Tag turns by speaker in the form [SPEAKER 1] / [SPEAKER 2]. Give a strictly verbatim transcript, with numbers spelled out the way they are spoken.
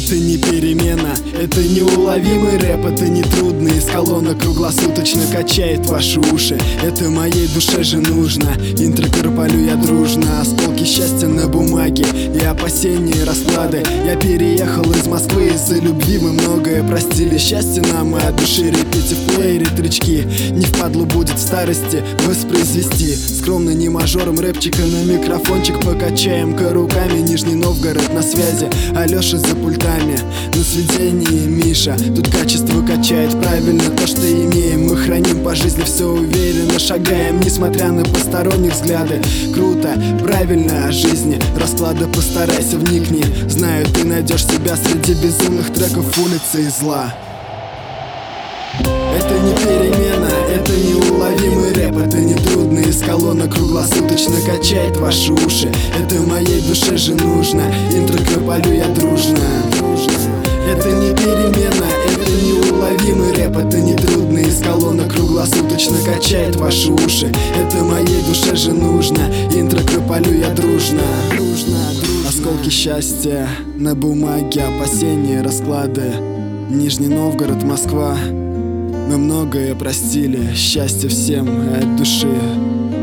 [SPEAKER 1] Это не перемена, это неуловимый рэп, это не трудно. Из колонок круглосуточно качает ваши уши. Это моей душе же нужно. Интро кропалю я дружно. Осколки счастья на бумаге и опасения и расклады. Я переехал из Москвы из-за любви. Мы многое простили. Счастье нам и от души репите в плеере тречки. Не впадлу будет в старости воспроизвести. Скромно не мажором рэпчика на микрофончик покачаем-ка руками. Нижний Новгород на связи, Алёша за пультами, на сведении Миша. Тут качество качает правильно то, что имеем. Мы храним по жизни все уверенно, шагаем, несмотря на посторонних взгляды. Круто, правильно о жизни, расклада постарайся, вникни. Знаю, ты найдешь себя среди безумных треков улицы и зла. Это не перемена, это неуловимый рэп, это не трудно. Из колонок круглосуточно качает ваши уши. Это моей душе же нужно. Интро кропалю я дружно. Это не перемена, это неуловимый рэп, это не трудно. Из колонок круглосуточно качает ваши уши. Это моей душе же нужно. Интро кропалю я дружно. Осколки счастья на бумаге, опасения, расклады. Нижний Новгород, Москва. Мы многое простили, счастья всем от души.